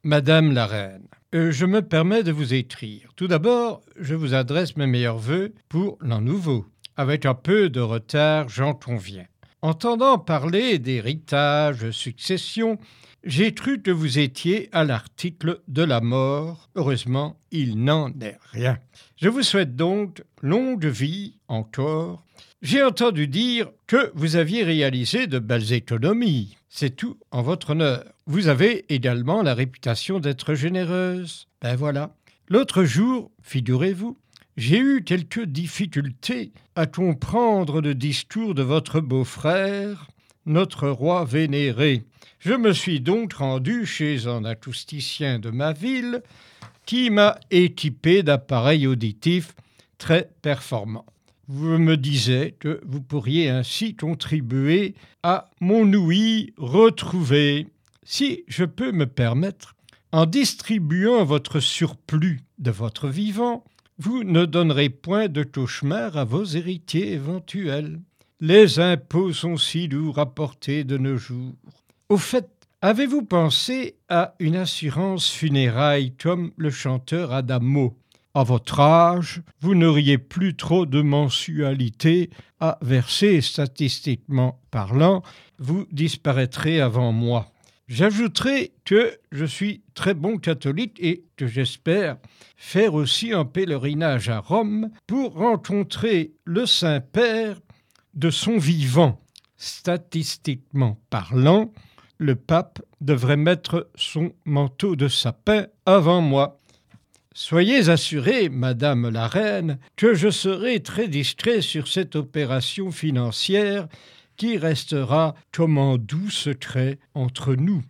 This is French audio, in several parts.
Madame la reine, je me permets de vous écrire. Tout d'abord, je vous adresse mes meilleurs vœux pour l'an nouveau. Avec un peu de retard, j'en conviens. Entendant parler d'héritage, succession, j'ai cru que vous étiez à l'article de la mort. Heureusement, il n'en est rien. Je vous souhaite donc longue vie encore. J'ai entendu dire que vous aviez réalisé de belles économies. C'est tout en votre honneur. Vous avez également la réputation d'être généreuse. Ben voilà. L'autre jour, figurez-vous, j'ai eu quelques difficultés à comprendre le discours de votre beau-frère, notre roi vénéré. Je me suis donc rendu chez un acousticien de ma ville qui m'a équipé d'appareils auditifs très performants. Vous me disiez que vous pourriez ainsi contribuer à mon ouïe retrouvée. Si je peux me permettre, en distribuant votre surplus de votre vivant, vous ne donnerez point de cauchemar à vos héritiers éventuels. Les impôts sont si lourds à porter de nos jours. Au fait, avez-vous pensé à une assurance funérailles comme le chanteur Adamo ? À votre âge, vous n'auriez plus trop de mensualité à verser statistiquement parlant, vous disparaîtrez avant moi. J'ajouterai que je suis très bon catholique et que j'espère faire aussi un pèlerinage à Rome pour rencontrer le Saint-Père de son vivant. Statistiquement parlant, le pape devrait mettre son manteau de sapin avant moi. Soyez assurée, Madame la Reine, que je serai très discret sur cette opération financière qui restera comme un doux secret entre nous.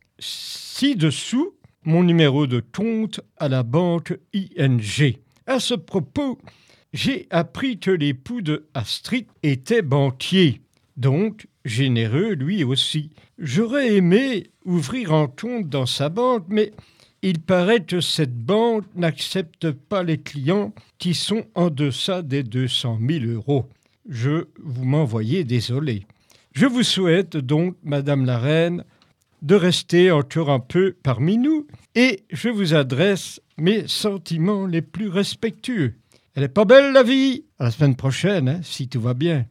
Ci-dessous, mon numéro de compte à la banque ING. À ce propos, j'ai appris que l'époux de Astrid était banquier, donc généreux lui aussi. J'aurais aimé ouvrir un compte dans sa banque, mais il paraît que cette banque n'accepte pas les clients qui sont en deçà des 200 000 €. Vous m'en voyez désolé. Je vous souhaite donc, Madame la Reine, de rester encore un peu parmi nous et je vous adresse mes sentiments les plus respectueux. Elle est pas belle la vie ? À la semaine prochaine, si tout va bien.